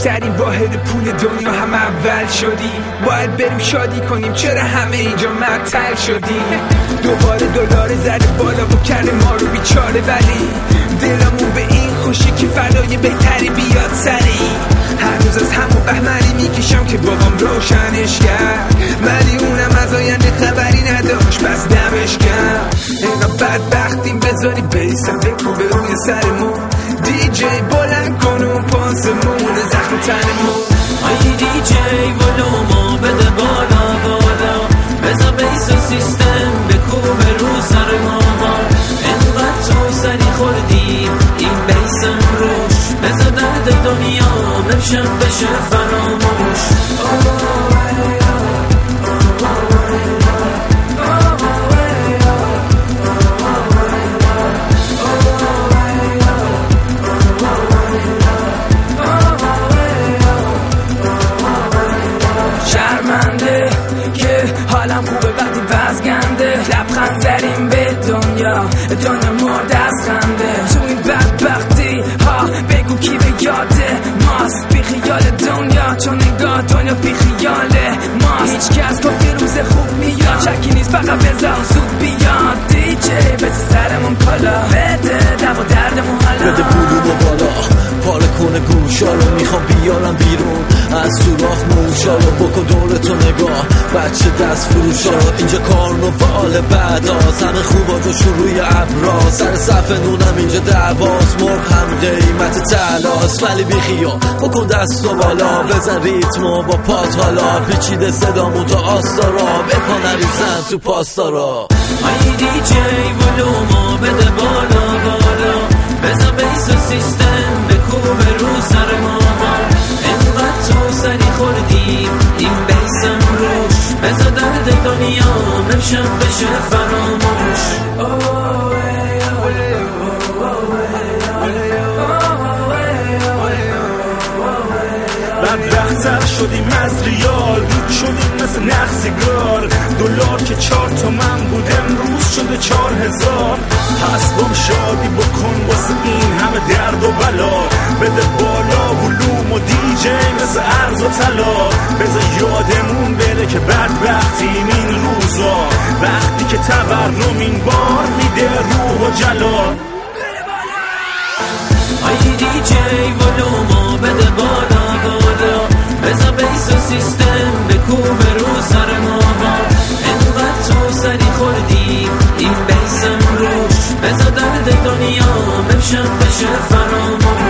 بیشترین واحد پول دنیا هم اول شدی. باید بریم شادی کنیم، چرا همه اینجا معطل شدیم؟ دوباره دلار زده بالا و کرده ما رو بیچاره، ولی دلمون به این خوشی که فردای بهتری بیاد سری. هر روز از همون بهمنی میکشم که بابام روشنش کرد، ولی اونم از آینده خبری نداشت، بس دمش کرد. اینقدر بدبختیم بذاری بیسم بکوبه روی سرمون، دی جی بلند کن و پاسمون زخم تنمون. آی دی جی ولومو بده بالا بالا، بذار بیس و سیستم بکوبه رو سر ما. اینقدر تو سری خوردیم این بیسم روش، بذار درد دنیا بمشم بشه فراموش. شرمنده که حالم خوبه وقتی وزگنده، لبخند زدیم به دنیا، دنیا مرد از خنده. تو این بدبختی ها بگو کی به یاده ماست، بی خیال دنیا، چون نگاه دنیا بی خیاله ماست. هیچ کس گفت روز خوب میاد، شکی نیست فقط بذار زود بیاد. دی جی بس سرمون کالا، بده دو دردمون حالا، بده پولونو بالا، پاره کنه گوشا رو، میخوام بیارم بیرون از سوراخ موشا رو. بکن دورتو نگاه بچه دست فروشا، اینجا کارنوال بعداست، همه خوبا و شروع ابرا، سر صف نونم اینجا دعواست، مرغ هم قیمت تلاست. ولی بیخیال بکن دستو بالا، بزن ریتمو با پات حالا، پیچیده صدامون تا آستارا، بپا نریزن تو پاستا. آی دی جی ولومو بده بالا بالا، بذار بیس و سیستم بکوبه رو سر ما. اینقدر تو سری خوردیم این بیسم روش، بذار درد دنیا بمشم بشه فراموش. بدبخت‌تر شدیم از ریال، شدیم مثل نخ سیگار، دلار که 4 تومن بود امروز شده 4000. پس بم شادی بکن واسه این همه درد و بلا، بده بالا ولوم و دی جی مثل ارز و طلا. بذار یادمون بره که بدبختیم این روزا، وقتی که تورم این بار میده روح و جلال. آی دی جی ولومو بده بالا بالا، بذار بیس و سیستم بکوبه رو سر ما. اینقدر تو سری خوردیم این بیسم روش، بذار درد دنیا بمشم بشه فراموش.